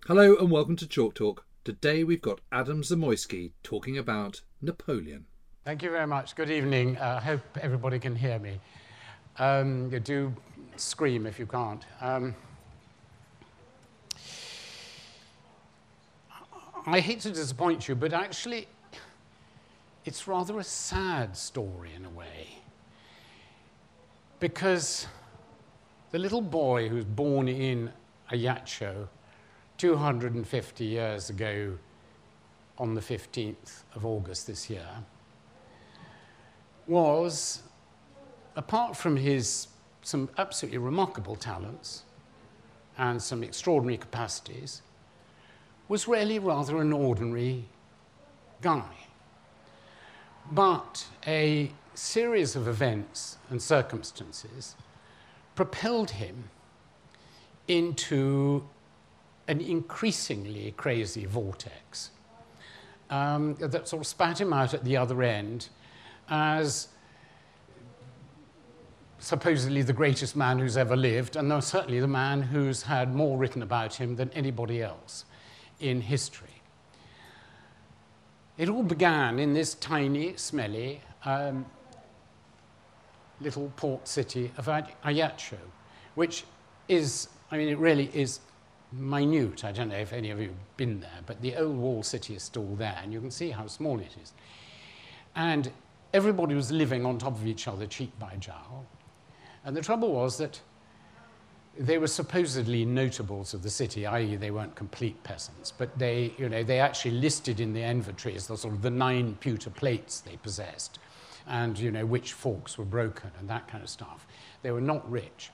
Hello and welcome to Chalk Talk. Today we've got Adam Zamoyski talking about Napoleon. Thank you very much. Good evening. I hope everybody can hear me. Do scream if you can't. I hate to disappoint you, but actually it's rather a sad story in a way. Because the little boy who's born in Ajaccio 250 years ago on the 15th of August this year was, apart from some absolutely remarkable talents and some extraordinary capacities, was really rather an ordinary guy. But a series of events and circumstances propelled him into an increasingly crazy vortex that sort of spat him out at the other end as supposedly the greatest man who's ever lived, and certainly the man who's had more written about him than anybody else in history. It all began in this tiny, smelly little port city of Ajaccio, which is, it really is minute. I don't know if any of you have been there, but the old walled city is still there, and you can see how small it is. And everybody was living on top of each other, cheek by jowl. And the trouble was that they were supposedly notables of the city, i.e. they weren't complete peasants, but they actually listed in the inventories the 9 pewter plates they possessed, and which forks were broken and that kind of stuff. They were not rich.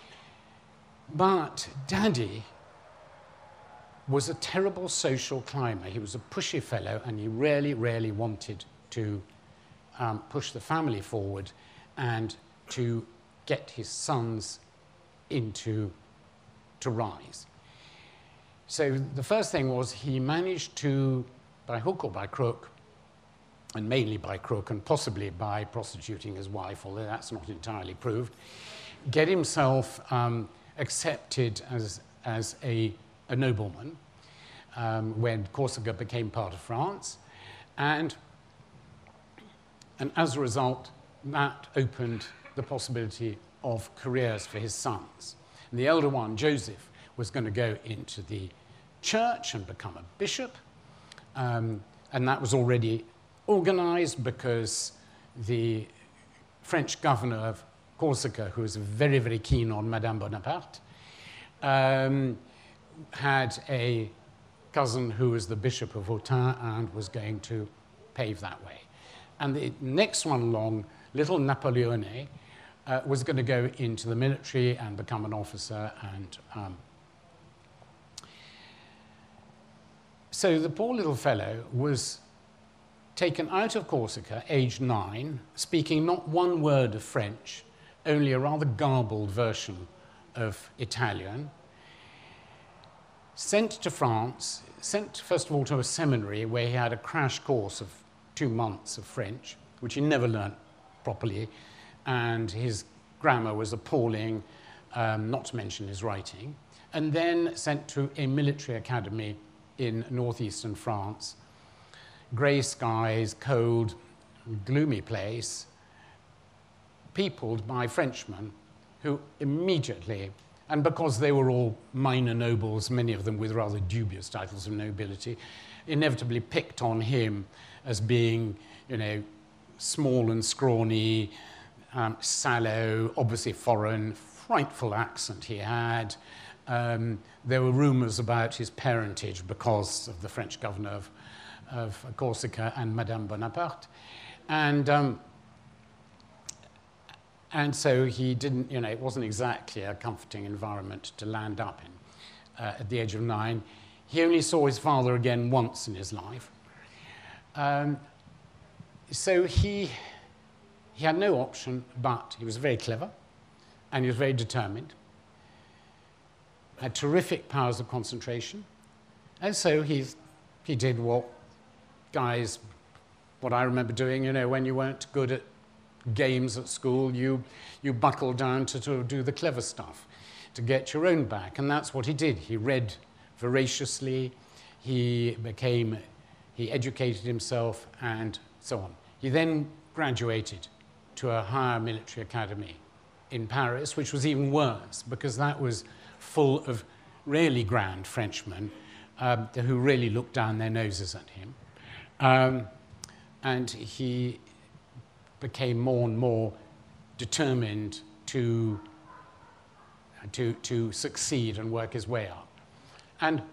But Daddy was a terrible social climber. He was a pushy fellow, and he really, really wanted to push the family forward and to get his sons to rise. So the first thing was he managed to, by hook or by crook, and mainly by crook and possibly by prostituting his wife, although that's not entirely proved, get himself accepted as a nobleman when Corsica became part of France, and as a result, that opened the possibility of careers for his sons. And the elder one, Joseph, was going to go into the church and become a bishop, and that was already organized because the French governor of Corsica, who was very, very keen on Madame Bonaparte, had a cousin who was the Bishop of Autun and was going to pave that way. And the next one along, little Napoleone, was going to go into the military and become an officer. And so the poor little fellow was taken out of Corsica, aged 9, speaking not one word of French, only a rather garbled version of Italian, sent to France, sent first of all to a seminary where he had a crash course of 2 months of French, which he never learnt properly, and his grammar was appalling, not to mention his writing, and then sent to a military academy in northeastern France. Grey skies, cold, gloomy place, peopled by Frenchmen who immediately, and because they were all minor nobles, many of them with rather dubious titles of nobility, inevitably picked on him as being, small and scrawny, sallow, obviously foreign, frightful accent he had. There were rumors about his parentage because of the French governor of Corsica and Madame Bonaparte. And so he didn't, it wasn't exactly a comforting environment to land up in at the age of 9. He only saw his father again once in his life. So he had no option, but he was very clever and he was very determined, had terrific powers of concentration, and so he did what I remember doing, when you weren't good at games at school, you buckled down to do the clever stuff, to get your own back, and that's what he did. He read voraciously. He educated himself and so on. He then graduated to a higher military academy in Paris, which was even worse because that was full of really grand Frenchmen who really looked down their noses at him. And he became more and more determined to succeed and work his way up. And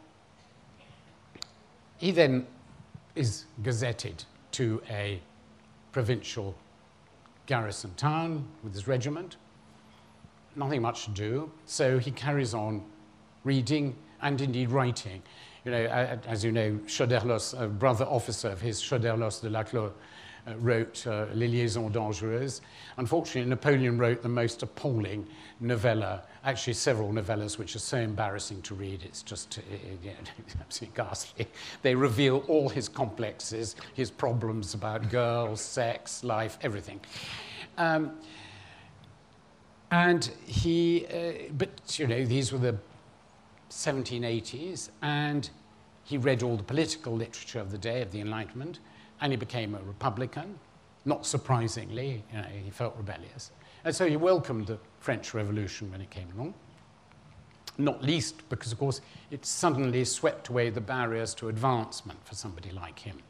he then is gazetted to a provincial garrison town with his regiment. Nothing much to do, so he carries on reading and indeed writing. You know, as you know, Choderlos, a brother officer of his, Choderlos de Laclos, wrote Les Liaisons Dangereuses. Unfortunately, Napoleon wrote the most appalling novella, actually several novellas which are so embarrassing to read, it's just absolutely ghastly. They reveal all his complexes, his problems about girls, sex, life, everything. And he, but you know, these were the 1780s, and he read all the political literature of the day, of the Enlightenment, and he became a Republican. Not surprisingly, you know, he felt rebellious. And so he welcomed the French Revolution when it came along, not least because, of course, it suddenly swept away the barriers to advancement for somebody like him.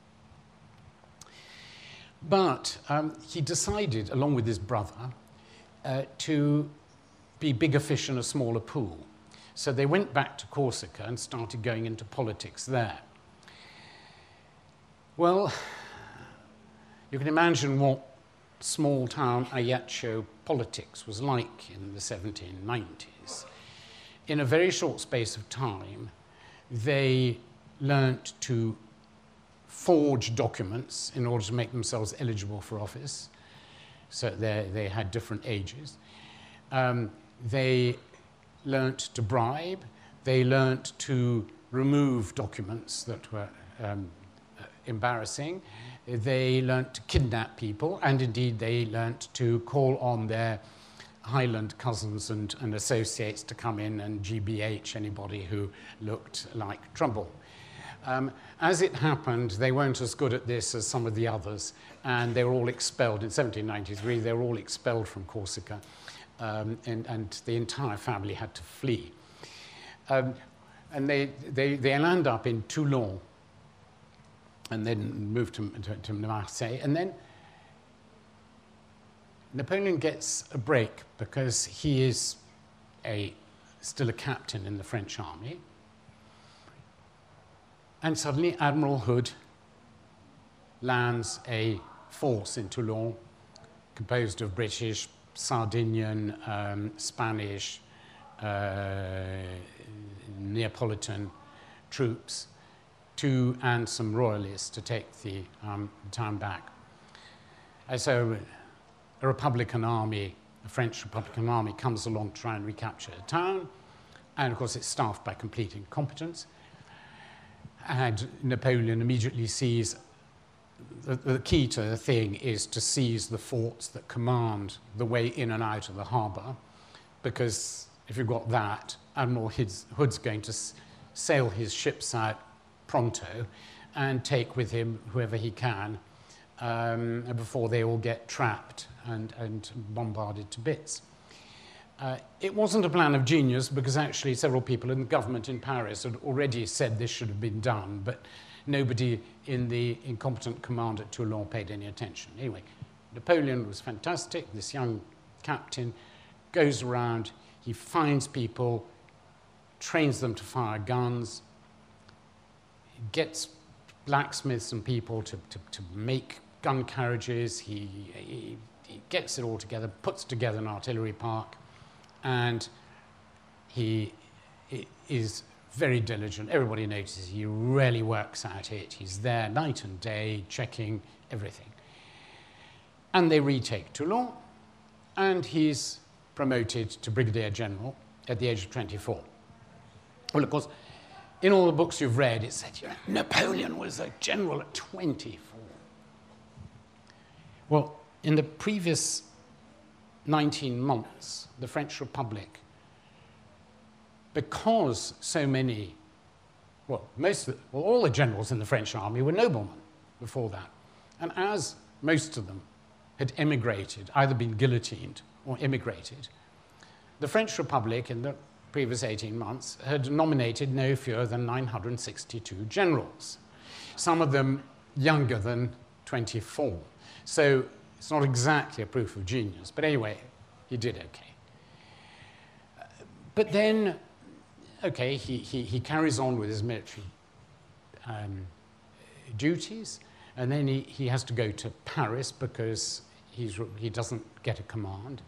But he decided, along with his brother, to be bigger fish in a smaller pool. So they went back to Corsica and started going into politics there. Well, you can imagine what small-town Ajaccio politics was like in the 1790s. In a very short space of time, they learnt to forge documents in order to make themselves eligible for office. So they had different ages. They learnt to bribe. They learnt to remove documents that were embarrassing. They learnt to kidnap people, and indeed they learnt to call on their Highland cousins and associates to come in and GBH anybody who looked like trouble. As it happened, they weren't as good at this as some of the others, and they were all expelled. In 1793, they were all expelled from Corsica, and the entire family had to flee. And they land up in Toulon, and then moved to Marseille. And then Napoleon gets a break because he is still a captain in the French army. And suddenly Admiral Hood lands a force in Toulon composed of British, Sardinian, Spanish, Neapolitan troops, and some royalists to take the town back. And so a Republican army, a French Republican army, comes along to try and recapture the town, and of course it's staffed by complete incompetence. And Napoleon immediately sees the key to the thing is to seize the forts that command the way in and out of the harbour, because if you've got that, Admiral Hood's going to sail his ships out pronto and take with him whoever he can before they all get trapped and bombarded to bits. It wasn't a plan of genius because actually several people in the government in Paris had already said this should have been done, but nobody in the incompetent command at Toulon paid any attention. Anyway, Napoleon was fantastic. This young captain goes around, he finds people, trains them to fire guns, gets blacksmiths and people to make gun carriages. He gets it all together, puts together an artillery park, and he is very diligent. Everybody notices he really works at it. He's there night and day, checking everything. And they retake Toulon, and he's promoted to Brigadier General at the age of 24. Well, of course, in all the books you've read, it said Napoleon was a general at 24. Well, in the previous 19 months, the French Republic, because so many all the generals in the French army were noblemen before that. And as most of them had emigrated, either been guillotined or emigrated, the French Republic in the previous 18 months had nominated no fewer than 962 generals, some of them younger than 24. So it's not exactly a proof of genius, but anyway, he did okay. But then, okay, he carries on with his military duties, and then he has to go to Paris because he doesn't get a command.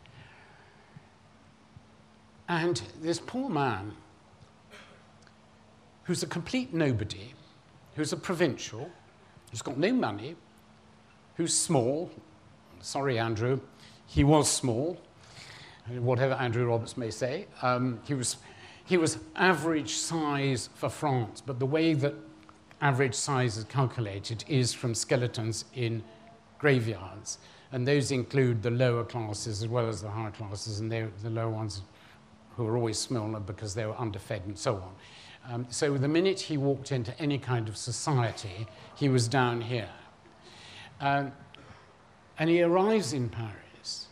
And this poor man, who's a complete nobody, who's a provincial, who's got no money, who's small, sorry, Andrew, he was small, whatever Andrew Roberts may say. He was average size for France, but the way that average size is calculated is from skeletons in graveyards, and those include the lower classes as well as the higher classes, and the lower ones who were always smaller because they were underfed and so on. So the minute he walked into any kind of society, he was down here. And he arrives in Paris.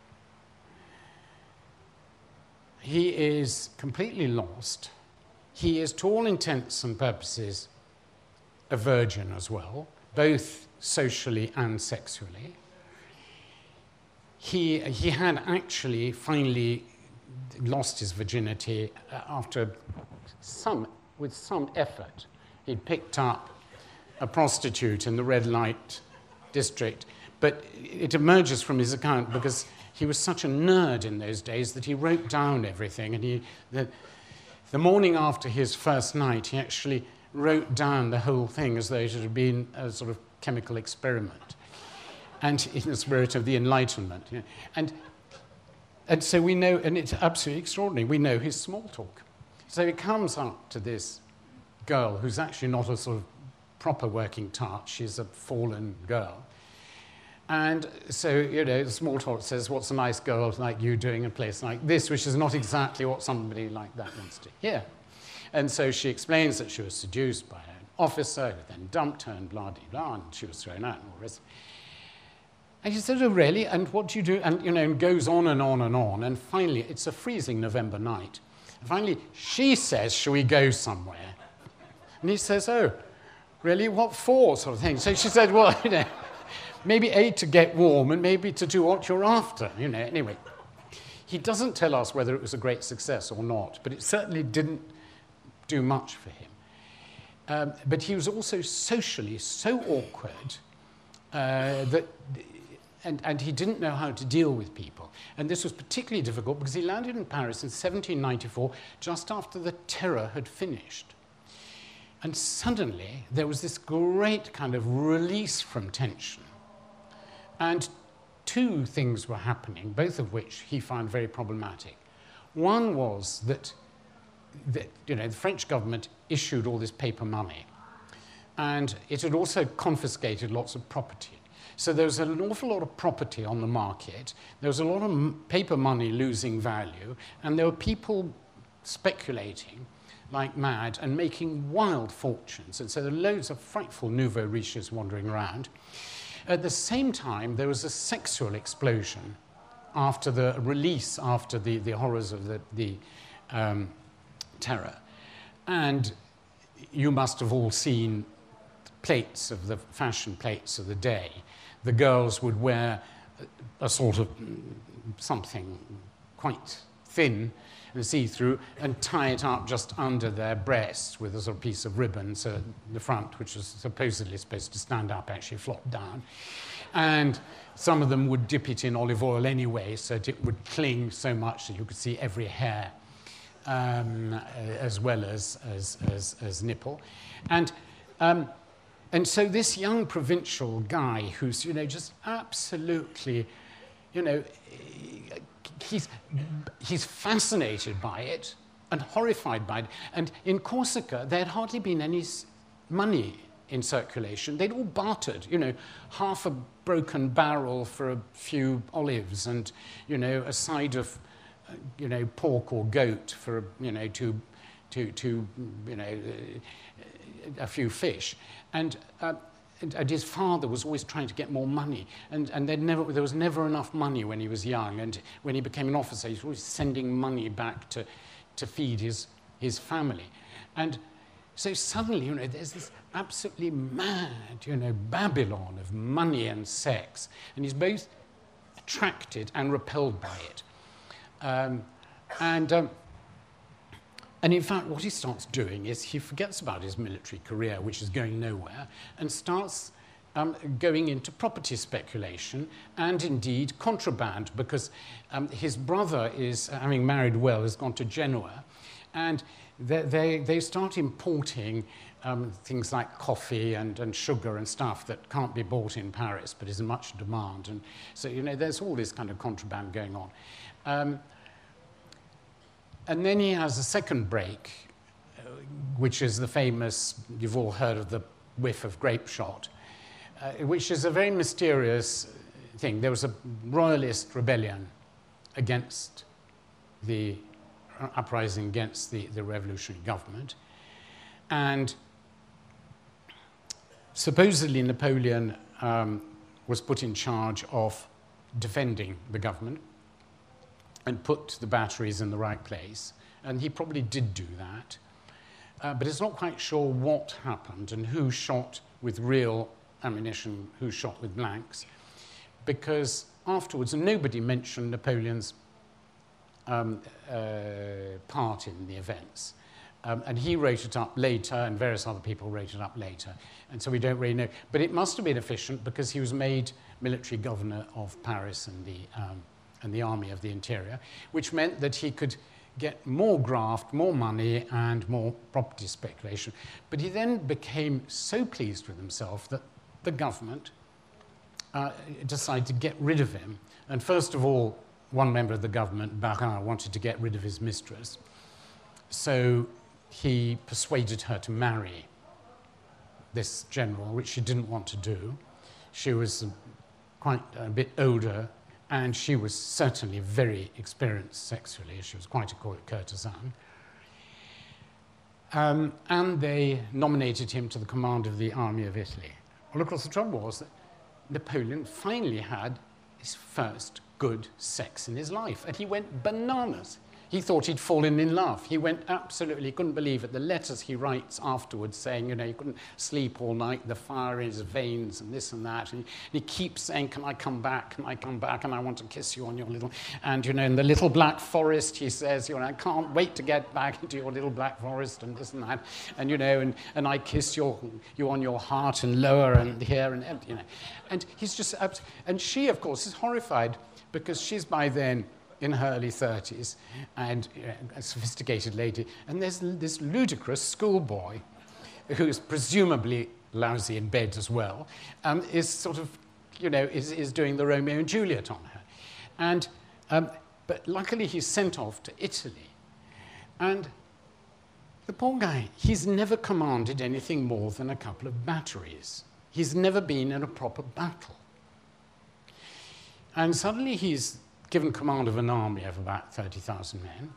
He is completely lost. He is, to all intents and purposes, a virgin as well, both socially and sexually. He had actually finally lost his virginity with some effort. He'd picked up a prostitute in the red light district, but it emerges from his account because he was such a nerd in those days that he wrote down everything, and the morning after his first night, he actually wrote down the whole thing as though it had been a sort of chemical experiment, and in the spirit of the Enlightenment. You know. And so we know, and it's absolutely extraordinary, we know his small talk. So he comes up to this girl who's actually not a sort of proper working tart, she's a fallen girl. And so, you know, the small talk says, what's a nice girl like you doing in a place like this, which is not exactly what somebody like that wants to hear. And so she explains that she was seduced by an officer who then dumped her and blah, blah, blah, and she was thrown out and all this. And she said, oh, really? And what do you do? And, you know, and goes on and on and on. And finally, it's a freezing November night. And finally, she says, shall we go somewhere? And he says, oh, really? What for? Sort of thing. So she said, well, you know, maybe A, to get warm, and maybe to do what you're after, you know. Anyway, he doesn't tell us whether it was a great success or not, but it certainly didn't do much for him. But he was also socially so awkward and he didn't know how to deal with people. And this was particularly difficult because he landed in Paris in 1794, just after the Terror had finished. And suddenly, there was this great kind of release from tension. And two things were happening, both of which he found very problematic. One was that you know, the French government issued all this paper money, and it had also confiscated lots of property. So there was an awful lot of property on the market, there was a lot of paper money losing value, and there were people speculating like mad and making wild fortunes. And so there were loads of frightful nouveau riches wandering around. At the same time, there was a sexual explosion after the release, after the horrors of the Terror. And you must have all seen plates of the fashion plates of the day. The girls would wear a sort of something quite thin and see-through and tie it up just under their breasts with a sort of piece of ribbon, so the front, which was supposedly supposed to stand up, actually flopped down. And some of them would dip it in olive oil anyway, so that it would cling so much that you could see every hair, as well as nipple. And so this young provincial guy who's, you know, just absolutely, you know, he's fascinated by it and horrified by it. And in Corsica, there had hardly been any money in circulation. They'd all bartered, you know, half a broken barrel for a few olives and, you know, a side of, you know, pork or goat for, you know, two to you know, a few fish. And his father was always trying to get more money, and there was never enough money when he was young, and when he became an officer, he was always sending money back to feed his family. And so suddenly, you know, there's this absolutely mad, you know, Babylon of money and sex, and he's both attracted and repelled by it. And in fact, what he starts doing is he forgets about his military career, which is going nowhere, and starts going into property speculation and indeed contraband, because his brother is, having married well, has gone to Genoa, and they start importing things like coffee and sugar and stuff that can't be bought in Paris but is in much demand. And so, you know, there's all this kind of contraband going on. And then he has a second break, which is the famous, you've all heard of the whiff of grape shot, which is a very mysterious thing. There was a royalist rebellion against the uprising against the revolutionary government. And supposedly Napoleon was put in charge of defending the government and put the batteries in the right place. And he probably did do that. But it's not quite sure what happened and who shot with real ammunition, who shot with blanks, because afterwards nobody mentioned Napoleon's part in the events. And he wrote it up later, and various other people wrote it up later. And so we don't really know. But it must have been efficient because he was made military governor of Paris and the Army of the Interior, which meant that he could get more graft, more money, and more property speculation. But he then became so pleased with himself that the government decided to get rid of him. And first of all, one member of the government, Barras, wanted to get rid of his mistress. So he persuaded her to marry this general, which she didn't want to do. She was quite a bit older, and she was certainly very experienced sexually. She was quite a courtesan. And they nominated him to the command of the Army of Italy. Well, of course, the trouble was that Napoleon finally had his first good sex in his life, and he went bananas. He thought he'd fallen in love. He went absolutely, couldn't believe it. The letters he writes afterwards saying, you know, he couldn't sleep all night, the fire in his veins and this and that. And he keeps saying, can I come back? Can I come back? And I want to kiss you on your little... And, you know, in the little black forest, he says, you know, I can't wait to get back into your little black forest and this and that. And, you know, and I kiss you on your heart and lower and here and, you know. And he's just... And she, of course, is horrified because she's by then in her early 30s, and a sophisticated lady, and there's this ludicrous schoolboy who's presumably lousy in bed as well, is sort of, you know, is doing the Romeo and Juliet on her. And, but luckily he's sent off to Italy. And the poor guy, he's never commanded anything more than a couple of batteries. He's never been in a proper battle. And suddenly he's given command of an army of about 30,000 men,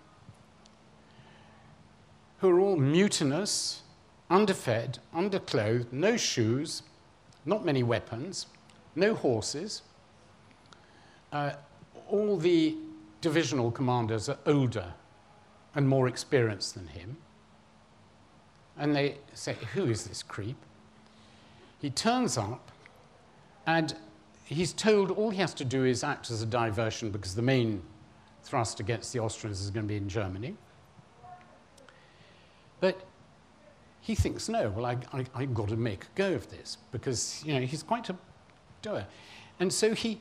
who are all mutinous, underfed, underclothed, no shoes, not many weapons, no horses. All the divisional commanders are older and more experienced than him. And they say, who is this creep? He turns up, and he's told all he has to do is act as a diversion because the main thrust against the Austrians is going to be in Germany. But he thinks, no, well, I've got to make a go of this because, you know, he's quite a doer. And so he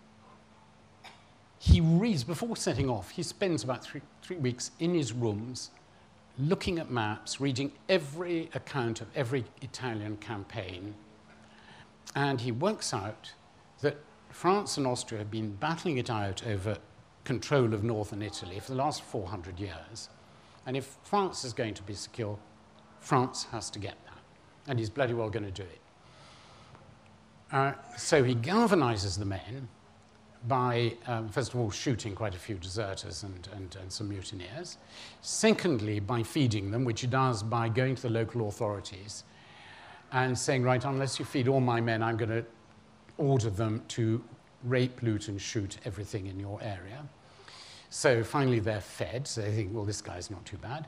reads, before setting off, he spends about three weeks in his rooms looking at maps, reading every account of every Italian campaign, and he works out that France and Austria have been battling it out over control of northern Italy for the last 400 years. And if France is going to be secure, France has to get that. And he's bloody well going to do it. So he galvanizes the men, by, first of all, shooting quite a few deserters and some mutineers. Secondly, by feeding them, which he does by going to the local authorities and saying, right, unless you feed all my men, I'm going to order them to rape, loot, and shoot everything in your area. So finally they're fed, so they think, well, this guy's not too bad.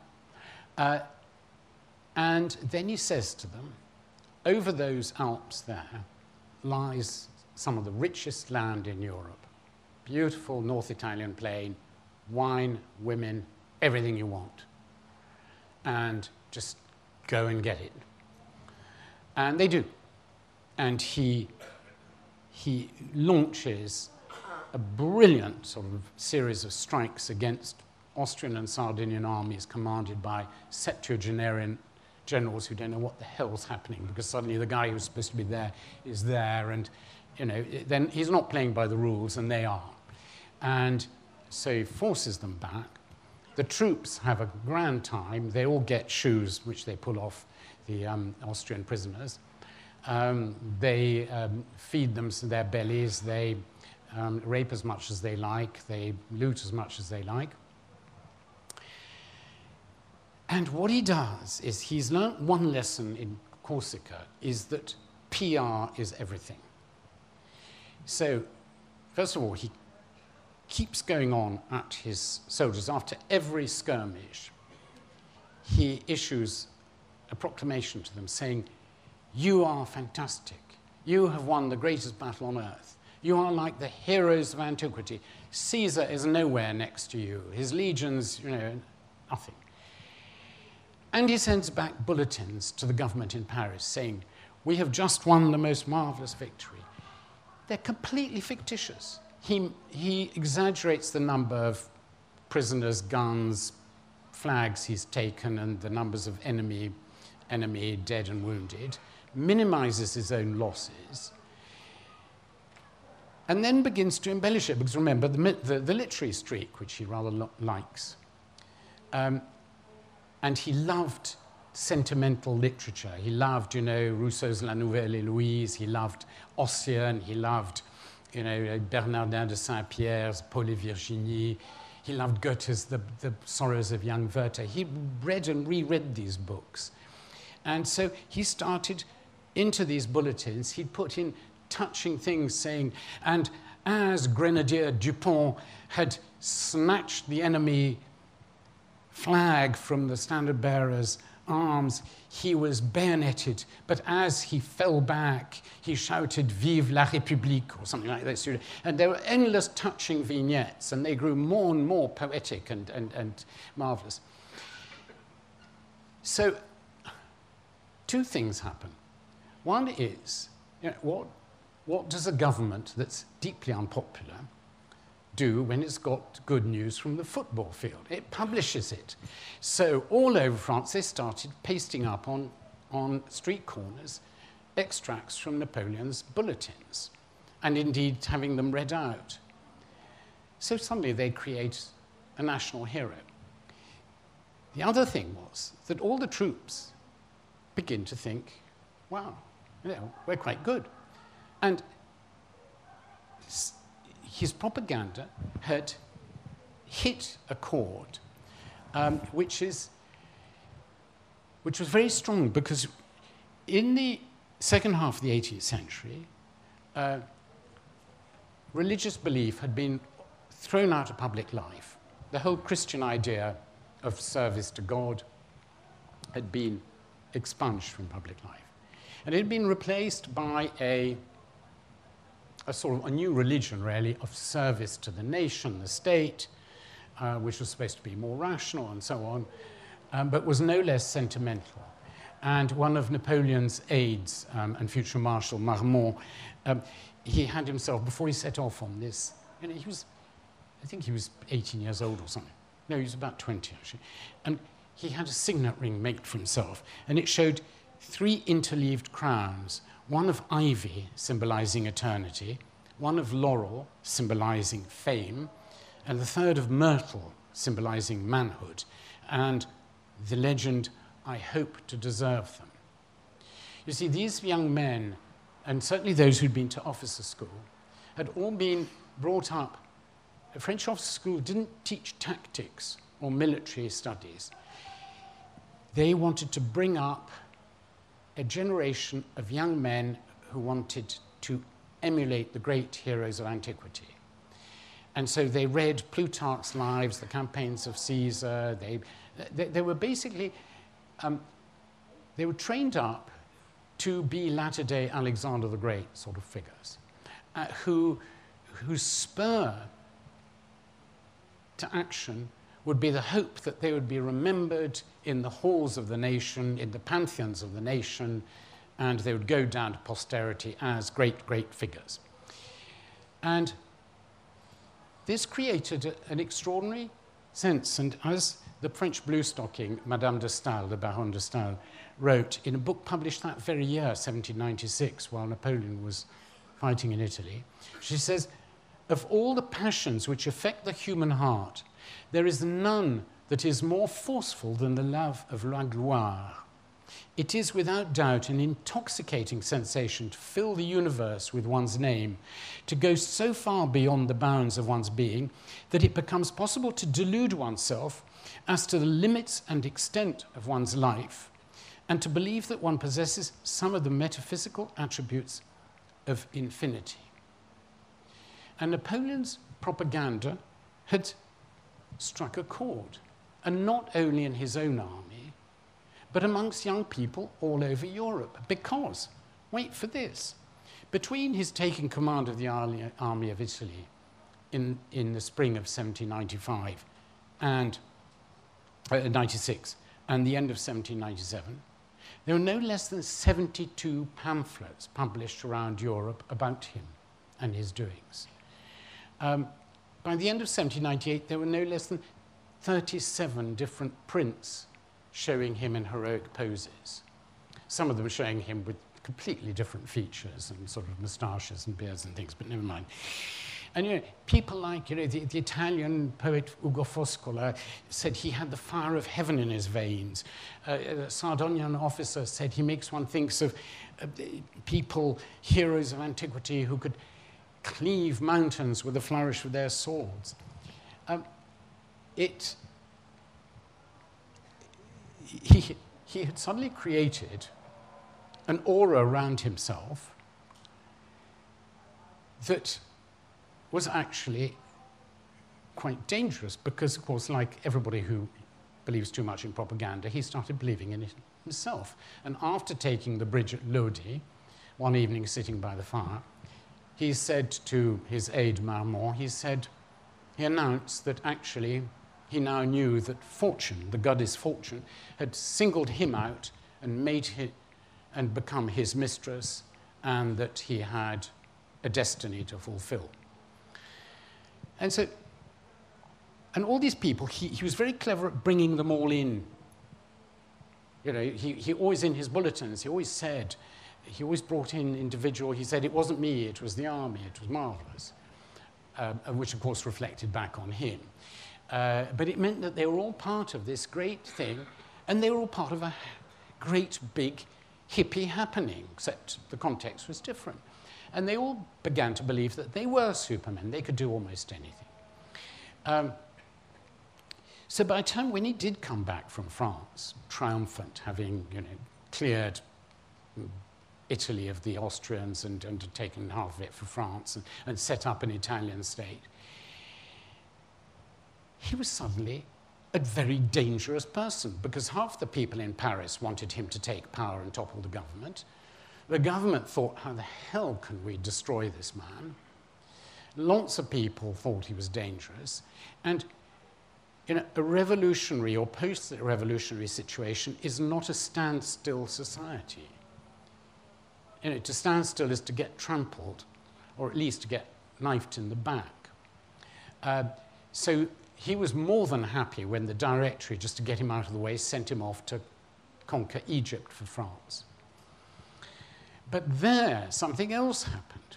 And then he says to them, over those Alps there lies some of the richest land in Europe. Beautiful North Italian plain, wine, women, everything you want. And just go and get it. And they do. And he launches a brilliant sort of series of strikes against Austrian and Sardinian armies commanded by septuagenarian generals who don't know what the hell's happening, because suddenly the guy who's supposed to be there is there, and then he's not playing by the rules, and they are. And so he forces them back. The troops have a grand time. They all get shoes, which they pull off the Austrian prisoners. They feed them to their bellies. They rape as much as they like. They loot as much as they like. And what he does is he's learnt one lesson in Corsica, is that PR is everything. So, first of all, he keeps going on at his soldiers. After every skirmish, he issues a proclamation to them saying, you are fantastic. You have won the greatest battle on earth. You are like the heroes of antiquity. Caesar is nowhere next to you. His legions, nothing. And he sends back bulletins to the government in Paris saying, we have just won the most marvelous victory. They're completely fictitious. He exaggerates the number of prisoners, guns, flags he's taken, and the numbers of enemy dead and wounded, minimizes his own losses, and then begins to embellish it, because remember, the literary streak, which he rather likes, and he loved sentimental literature. He loved, Rousseau's La Nouvelle Héloïse. He loved Ossian. He loved, Bernardin de Saint-Pierre's Paul et Virginie. He loved Goethe's The Sorrows of Young Werther. He read and reread these books. And so he started into these bulletins. He'd put in touching things saying, and as Grenadier Dupont had snatched the enemy flag from the standard bearer's arms, he was bayoneted, but as he fell back, he shouted, Vive la République, or something like this. And there were endless touching vignettes, and they grew more and more poetic and marvelous. So, two things happen. One is, what does a government that's deeply unpopular do when it's got good news from the football field? It publishes it. So all over France, they started pasting up on street corners extracts from Napoleon's bulletins, and indeed having them read out. So suddenly they create a national hero. The other thing was that all the troops begin to think, wow, we're quite good. And his propaganda had hit a chord, which was very strong, because in the second half of the 18th century, religious belief had been thrown out of public life. The whole Christian idea of service to God had been expunged from public life. And it had been replaced by a sort of a new religion, really, of service to the nation, the state, which was supposed to be more rational and so on, but was no less sentimental. And one of Napoleon's aides and future Marshal Marmont, he had himself, before he set off on this, I think he was 18 years old or something. No, he was about 20, actually. And he had a signet ring made for himself, and it showed 3 interleaved crowns, one of ivy, symbolizing eternity, one of laurel, symbolizing fame, and the third of myrtle, symbolizing manhood, and the legend, I hope to deserve them. You see, these young men, and certainly those who'd been to officer school, had all been brought up, a French officer school didn't teach tactics or military studies. They wanted to bring up a generation of young men who wanted to emulate the great heroes of antiquity. And so they read Plutarch's Lives, the campaigns of Caesar. They were basically, they were trained up to be latter-day Alexander the Great sort of figures, whose spur to action would be the hope that they would be remembered in the halls of the nation, in the pantheons of the nation, and they would go down to posterity as great, great figures. And this created an extraordinary sense, and as the French bluestocking, Madame de Staël, the Baronne de Staël, wrote in a book published that very year, 1796, while Napoleon was fighting in Italy, she says, "Of all the passions which affect the human heart, there is none that is more forceful than the love of la gloire. It is without doubt an intoxicating sensation to fill the universe with one's name, to go so far beyond the bounds of one's being that it becomes possible to delude oneself as to the limits and extent of one's life, and to believe that one possesses some of the metaphysical attributes of infinity." And Napoleon's propaganda had struck a chord, and not only in his own army, but amongst young people all over Europe. Because, wait for this, between his taking command of the army of Italy in the spring of 1795 and 96 and the end of 1797, there were no less than 72 pamphlets published around Europe about him and his doings. By the end of 1798, there were no less than 37 different prints showing him in heroic poses. Some of them showing him with completely different features and sort of moustaches and beards and things, but never mind. And people like the Italian poet Ugo Foscolo said he had the fire of heaven in his veins. A Sardonian officer said he makes one think of people, heroes of antiquity, who could cleave mountains with a flourish of their swords. He had suddenly created an aura around himself that was actually quite dangerous because, of course, like everybody who believes too much in propaganda, he started believing in it himself. And after taking the bridge at Lodi, one evening sitting by the fire, he said to his aide Marmont, he announced that actually he now knew that Fortune, the goddess Fortune, had singled him out and made him and become his mistress, and that he had a destiny to fulfill. And so, and all these people, he was very clever at bringing them all in. He always, in his bulletins, he always brought in individual. He said, it wasn't me, it was the army, it was marvelous, which of course reflected back on him. But it meant that they were all part of this great thing, and they were all part of a great big hippie happening, except the context was different. And they all began to believe that they were supermen. They could do almost anything. So by the time when he did come back from France, triumphant, having cleared Italy of the Austrians and taken half of it for France and set up an Italian state, he was suddenly a very dangerous person, because half the people in Paris wanted him to take power and topple the government. The government thought, how the hell can we destroy this man? Lots of people thought he was dangerous. And a revolutionary or post-revolutionary situation is not a standstill society. To stand still is to get trampled, or at least to get knifed in the back. So he was more than happy when the Directory, just to get him out of the way, sent him off to conquer Egypt for France. But there, something else happened.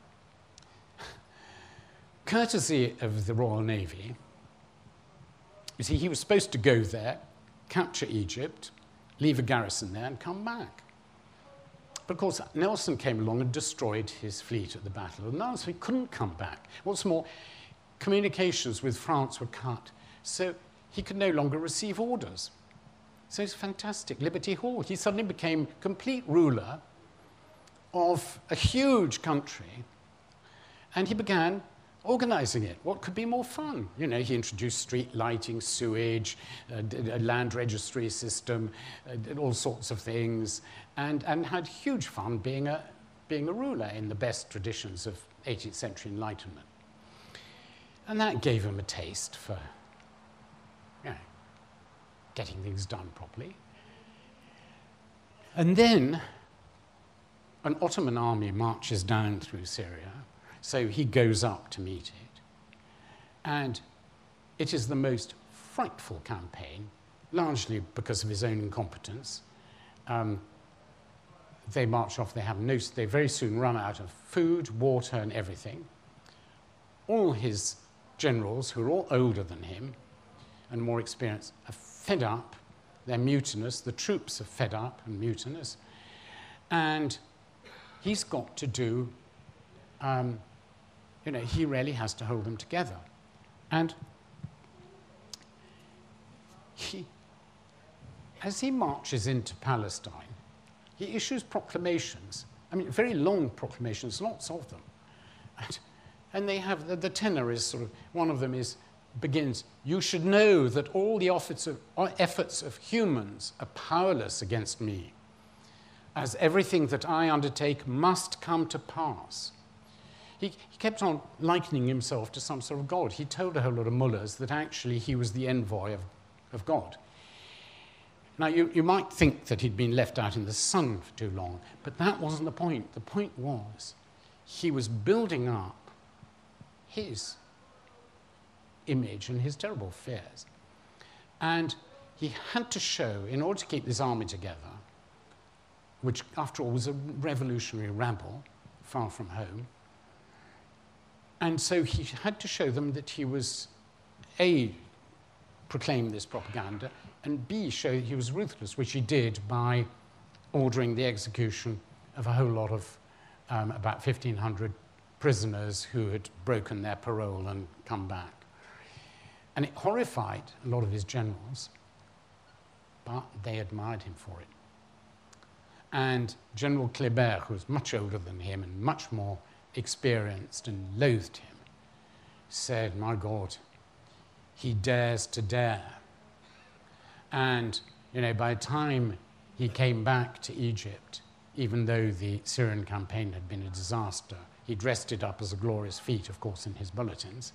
Courtesy of the Royal Navy, you see, he was supposed to go there, capture Egypt, leave a garrison there, and come back. But of course, Nelson came along and destroyed his fleet at the Battle of Narn, so he couldn't come back. What's more, communications with France were cut, so he could no longer receive orders. So it's fantastic, Liberty Hall. He suddenly became complete ruler of a huge country, and he began organizing it. What could be more fun? You know, he introduced street lighting, sewage, a land registry system, all sorts of things, and had huge fun being a ruler in the best traditions of 18th century Enlightenment. And that gave him a taste for, you know, getting things done properly. And then an Ottoman army marches down through Syria, so he goes up to meet it. And it is the most frightful campaign, largely because of his own incompetence. They march off, they very soon run out of food, water, and everything. All his generals, who are all older than him and more experienced, are fed up. They're mutinous. The troops are fed up and mutinous. And he's got to do, you know, he really has to hold them together. And as he marches into Palestine, he issues proclamations. I mean, very long proclamations, lots of them. And they have, the tenor is sort of, one of them begins, "You should know that all the efforts of humans are powerless against me, as everything that I undertake must come to pass." He kept on likening himself to some sort of god. He told a whole lot of mullahs that actually he was the envoy of God. Now, you might think that he'd been left out in the sun for too long, but that wasn't the point. The point was he was building up his image and his terrible fears. And he had to show, in order to keep this army together, which, after all, was a revolutionary rabble, far from home, and so he had to show them that he was, A, proclaim this propaganda, and B, show he was ruthless, which he did by ordering the execution of a whole lot of about 1,500 prisoners who had broken their parole and come back. And it horrified a lot of his generals, but they admired him for it. And General Kléber, who was much older than him and much more experienced and loathed him, said, "My God, he dares to dare." And, you know, by the time he came back to Egypt, even though the Syrian campaign had been a disaster, he dressed it up as a glorious feat, of course, in his bulletins.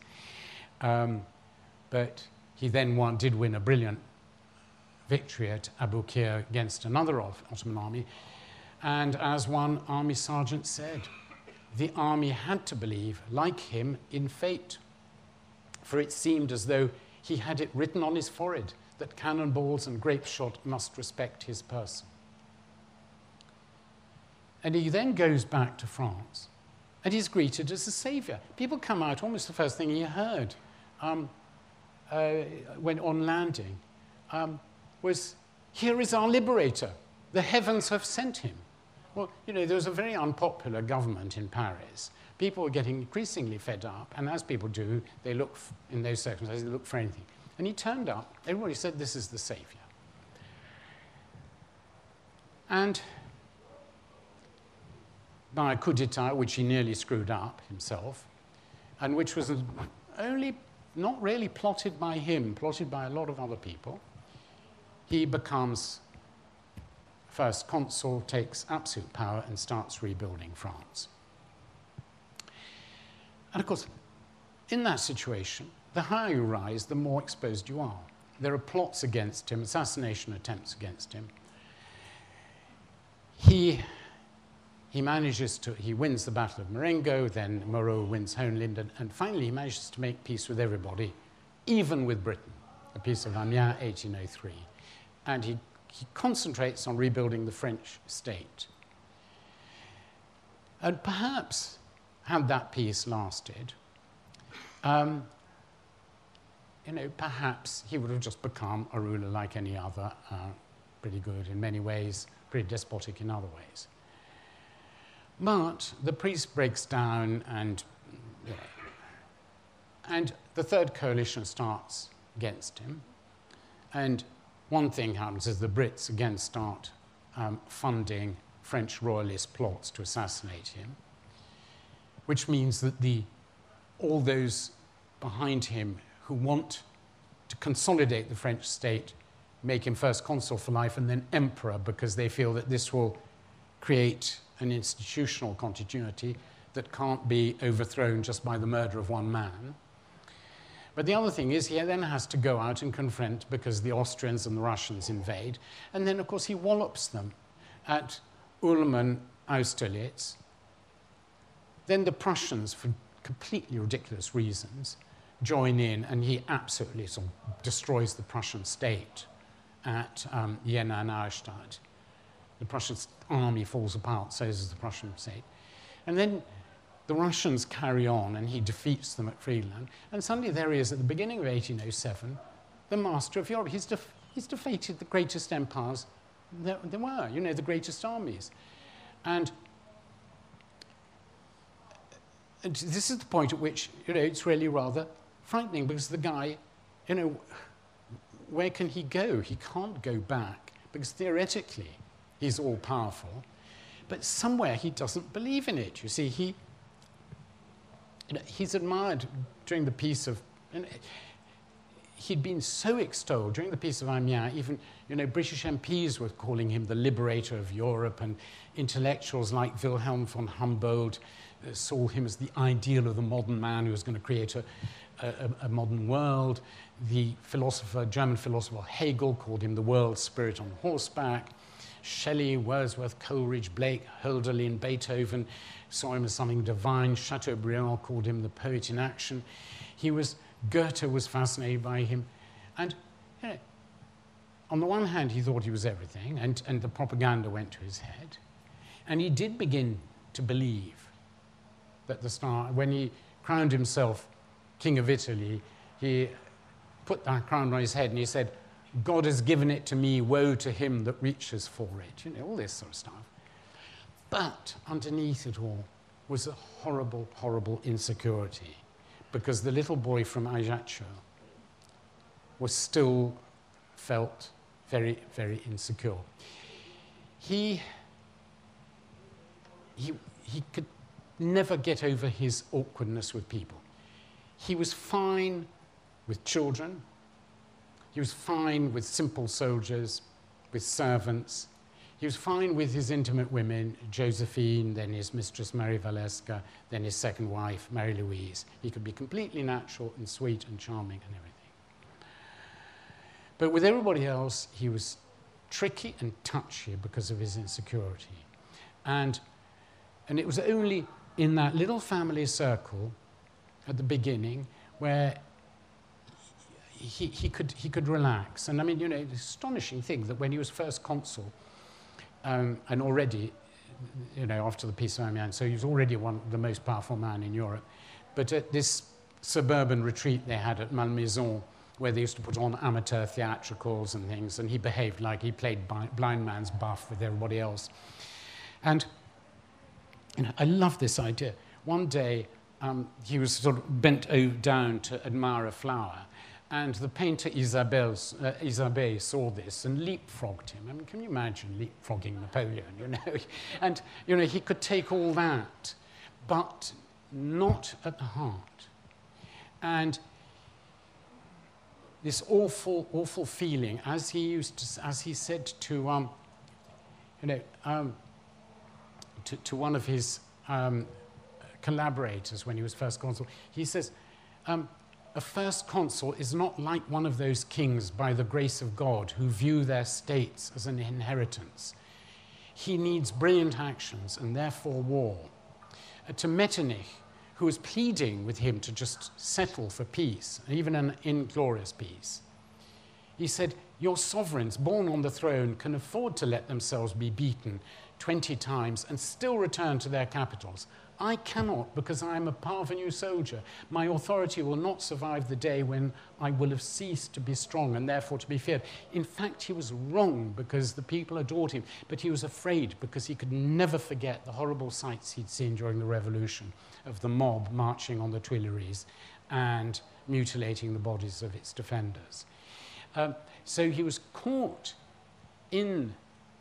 But he then did win a brilliant victory at Abu Qir against another Ottoman army. And as one army sergeant said, the army had to believe, like him, in fate. For it seemed as though he had it written on his forehead that cannonballs and grape shot must respect his person. And he then goes back to France, and he's greeted as a savior. People come out, almost the first thing he heard when on landing was, "Here is our liberator. The heavens have sent him." Well, you know, there was a very unpopular government in Paris. People were getting increasingly fed up, and as people do, they look, in those circumstances, they look for anything. And he turned up, everybody said, "This is the savior." And by a coup d'etat, which he nearly screwed up himself, and which was only not really plotted by him, plotted by a lot of other people, he becomes first consul, takes absolute power, and starts rebuilding France. And of course, in that situation, the higher you rise, the more exposed you are. There are plots against him, assassination attempts against him. He wins the Battle of Marengo, then Moreau wins Hohenlinden, and finally he manages to make peace with everybody, even with Britain, the Peace of Amiens, 1803. And he concentrates on rebuilding the French state. And perhaps, had that peace lasted, perhaps he would have just become a ruler like any other, pretty good in many ways, pretty despotic in other ways. But the priest breaks down, and the third coalition starts against him. And one thing happens is the Brits again start funding French royalist plots to assassinate him, which means that all those behind him who want to consolidate the French state make him first consul for life and then emperor, because they feel that this will create an institutional continuity that can't be overthrown just by the murder of one man. But the other thing is he then has to go out and confront, because the Austrians and the Russians invade, and then, of course, he wallops them at Ulm and Austerlitz. Then the Prussians, for completely ridiculous reasons, join in, and he absolutely sort of destroys the Prussian state at Jena and Auerstadt. The Prussian army falls apart, so does the Prussian state. And then the Russians carry on, and he defeats them at Friedland. And suddenly there he is at the beginning of 1807, the master of Europe. He's defeated the greatest empires there were, the greatest armies. And this is the point at which, it's really rather frightening, because the guy, where can he go? He can't go back, because theoretically he's all-powerful, but somewhere he doesn't believe in it. You see, he's admired during the peace of... He'd been so extolled during the Peace of Amiens, even British MPs were calling him the liberator of Europe, and intellectuals like Wilhelm von Humboldt saw him as the ideal of the modern man who was going to create a modern world. The German philosopher Hegel called him the world spirit on horseback. Shelley, Wordsworth, Coleridge, Blake, Hölderlin, Beethoven saw him as something divine. Chateaubriand called him the poet in action. Goethe was fascinated by him. And on the one hand, he thought he was everything, and the propaganda went to his head. And he did begin to believe that when he crowned himself King of Italy, he put that crown on his head and he said, "God has given it to me, woe to him that reaches for it." All this sort of stuff. But underneath it all was a horrible, horrible insecurity, because the little boy from Ajaccio still felt very, very insecure. He could never get over his awkwardness with people. He was fine with children. He was fine with simple soldiers, with servants. He was fine with his intimate women, Josephine, then his mistress, Mary Valeska, then his second wife, Mary Louise. He could be completely natural and sweet and charming and everything. But with everybody else, he was tricky and touchy because of his insecurity. And it was only in that little family circle at the beginning where he could relax. And I mean, the astonishing thing that when he was first consul, and already, after the Peace of Amiens, so he was already the most powerful man in Europe. But at this suburban retreat they had at Malmaison, where they used to put on amateur theatricals and things, and he behaved like he played blind man's buff with everybody else. And I love this idea. One day, he was sort of bent down to admire a flower, and the painter Isabey saw this and leapfrogged him. I mean, can you imagine leapfrogging Napoleon, And, he could take all that, but not at the heart. And this awful, awful feeling, as he said to one of his collaborators when he was first consul, he says, "A first consul is not like one of those kings by the grace of God who view their states as an inheritance. He needs brilliant actions and therefore war." To Metternich, who was pleading with him to just settle for peace, even an inglorious peace, he said, "Your sovereigns born on the throne can afford to let themselves be beaten 20 times and still return to their capitals. I cannot, because I am a parvenu soldier. My authority will not survive the day when I will have ceased to be strong and therefore to be feared. In fact, he was wrong because the people adored him, but he was afraid because he could never forget the horrible sights he'd seen during the Revolution of the mob marching on the Tuileries and mutilating the bodies of its defenders. So he was caught in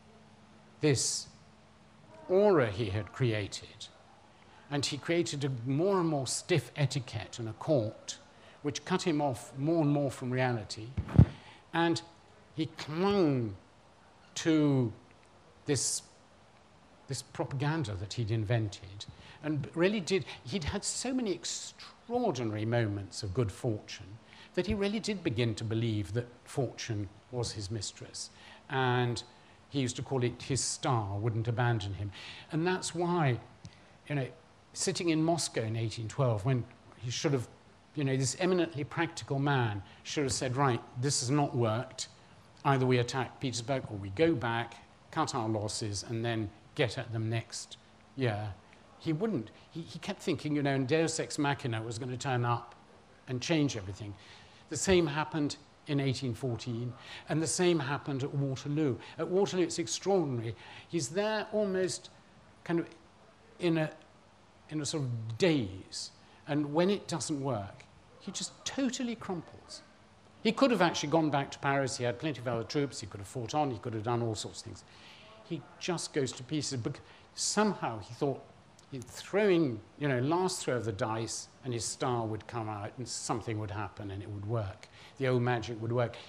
this aura he had created, and he created a more and more stiff etiquette and a court which cut him off more and more from reality, and he clung to this propaganda that he'd invented, and really he'd had so many extraordinary moments of good fortune that he really did begin to believe that fortune was his mistress, and he used to call it his star wouldn't abandon him. And that's why, sitting in Moscow in 1812, when he should have, this eminently practical man should have said, right, this has not worked. Either we attack Petersburg or we go back, cut our losses, and then get at them next year. He wouldn't. He kept thinking, and Deus Ex Machina was going to turn up and change everything. The same happened in 1814, and the same happened at Waterloo. At Waterloo, it's extraordinary. He's there almost kind of in a sort of daze, and when it doesn't work, he just totally crumples. He could have actually gone back to Paris. He had plenty of other troops. He could have fought on. He could have done all sorts of things. He just goes to pieces. But somehow he thought he'd throwing, last throw of the dice, and his star would come out, and something would happen, and it would work. The old magic would work.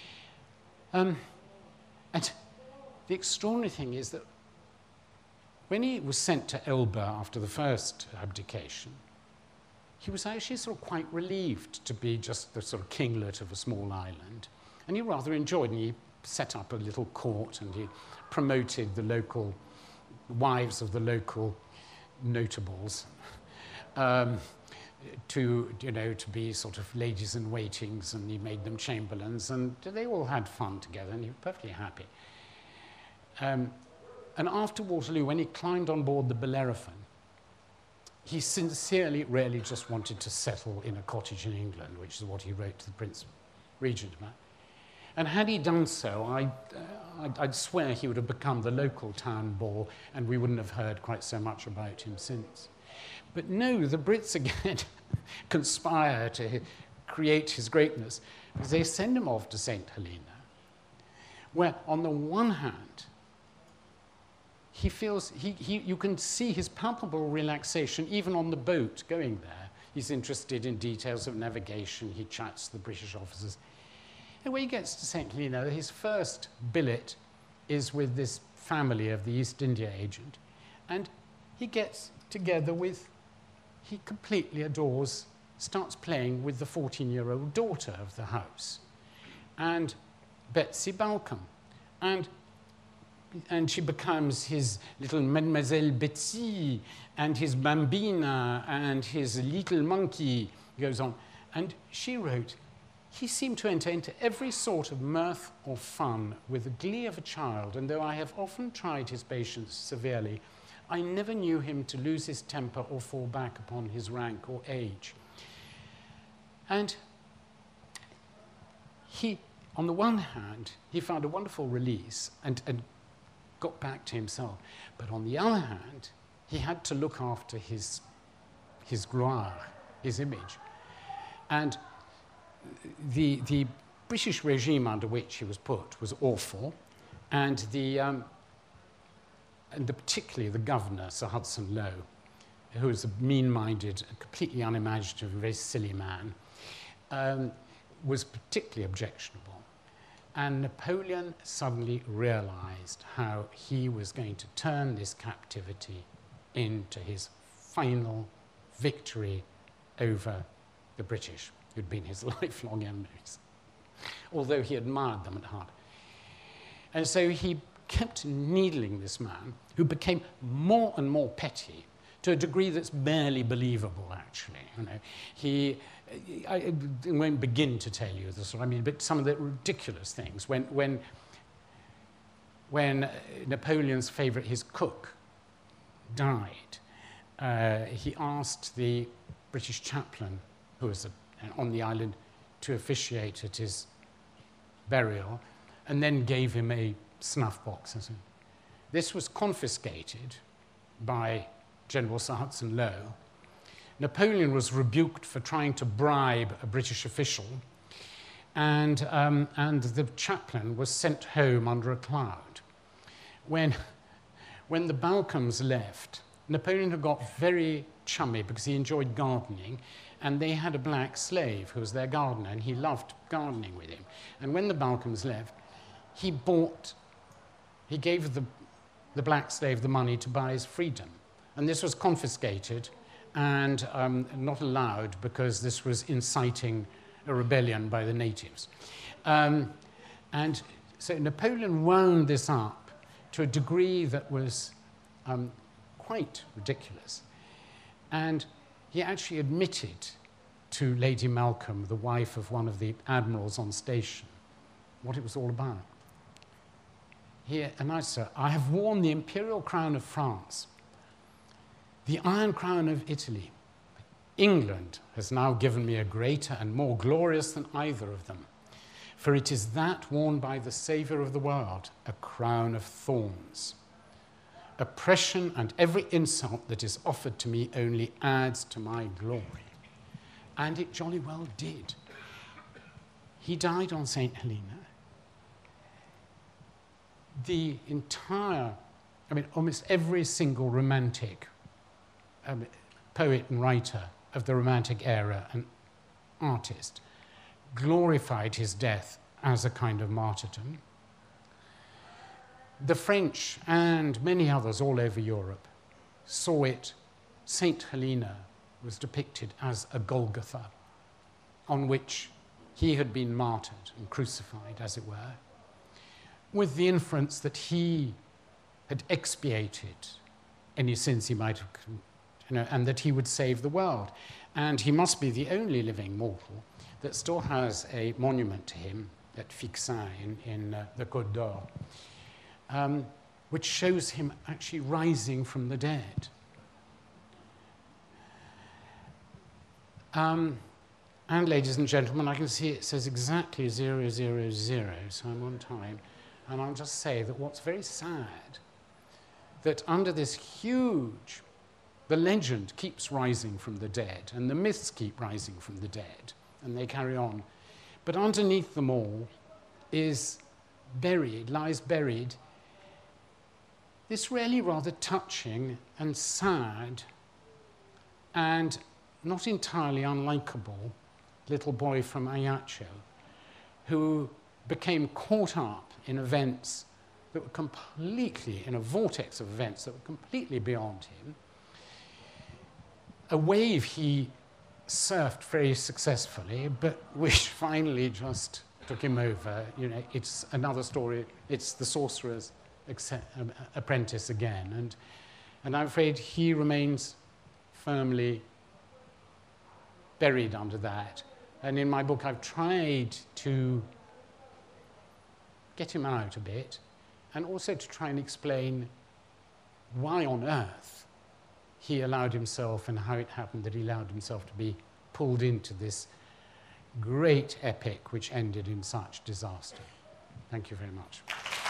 And the extraordinary thing is that when he was sent to Elba after the first abdication, he was actually sort of quite relieved to be just the sort of kinglet of a small island. And he rather enjoyed it. And he set up a little court, and he promoted the local wives of the local notables to be sort of ladies in waitings, and he made them chamberlains, and they all had fun together, and he was perfectly happy. And after Waterloo, when he climbed on board the Bellerophon, he sincerely really just wanted to settle in a cottage in England, which is what he wrote to the Prince Regent about. And had he done so, I'd swear he would have become the local town bore, and we wouldn't have heard quite so much about him since. But no, the Brits again conspire to create his greatness, because they send him off to St. Helena, where on the one hand, he feels, you can see his palpable relaxation even on the boat going there. He's interested in details of navigation. He chats to the British officers. And when he gets to St. Helena, his first billet is with this family of the East India agent. And he gets together with, he completely adores, starts playing with the 14-year-old daughter of the house, and Betsy Balcom. And she becomes his little Mademoiselle Betsy, and his Bambina, and his little monkey, goes on. And she wrote, he seemed to enter into every sort of mirth or fun with the glee of a child, and though I have often tried his patience severely, I never knew him to lose his temper or fall back upon his rank or age. And he, on the one hand, he found a wonderful release and got back to himself. But on the other hand, he had to look after his gloire, his image. And the British regime under which he was put was awful, and particularly the governor, Sir Hudson Lowe, who was a mean-minded, completely unimaginative, very silly man, was particularly objectionable. And Napoleon suddenly realized how he was going to turn this captivity into his final victory over the British, who'd been his lifelong enemies, although he admired them at heart. And so he kept needling this man, who became more and more petty, to a degree that's barely believable, actually. I won't begin to tell you this, but some of the ridiculous things. When Napoleon's favourite, his cook, died, he asked the British chaplain, who was on the island, to officiate at his burial, and then gave him a snuff box. This was confiscated by General Sir Hudson Lowe. Napoleon was rebuked for trying to bribe a British official, and the chaplain was sent home under a cloud. When the Balcombes left, Napoleon had got very chummy because he enjoyed gardening, and they had a black slave who was their gardener, and he loved gardening with him. And when the Balcombes left, he gave the black slave the money to buy his freedom. And this was confiscated and not allowed because this was inciting a rebellion by the natives. And so Napoleon wound this up to a degree that was quite ridiculous. And he actually admitted to Lady Malcolm, the wife of one of the admirals on station, what it was all about. Here, and I said, I have worn the imperial crown of France, the iron crown of Italy. England has now given me a greater and more glorious than either of them, for it is that worn by the Saviour of the world, a crown of thorns. Oppression and every insult that is offered to me only adds to my glory. And it jolly well did. He died on St. Helena. The entire, almost every single romantic poet and writer of the Romantic era and artist glorified his death as a kind of martyrdom. The French and many others all over Europe saw it. St. Helena was depicted as a Golgotha on which he had been martyred and crucified, as it were, with the inference that he had expiated any sins he might have, and that he would save the world. And he must be the only living mortal that still has a monument to him at Fixin in the Côte d'Or, which shows him actually rising from the dead. And ladies and gentlemen, I can see it says exactly 000, so I'm on time. And I'll just say that what's very sad, that under this huge, the legend keeps rising from the dead, and the myths keep rising from the dead, and they carry on. But underneath them all lies buried, this really rather touching and sad and not entirely unlikable little boy from Ajaccio who became caught up in events that were completely, in a vortex of events that were completely beyond him. A wave he surfed very successfully, but which finally just took him over. It's another story. It's the sorcerer's apprentice again. And I'm afraid he remains firmly buried under that. And in my book, I've tried to get him out a bit, and also to try and explain why on earth he allowed himself, and how it happened that he allowed himself to be pulled into this great epic which ended in such disaster. Thank you very much.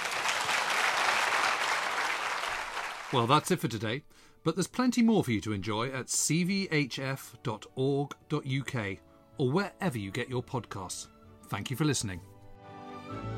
Well, that's it for today, but there's plenty more for you to enjoy at cvhf.org.uk or wherever you get your podcasts. Thank you for listening.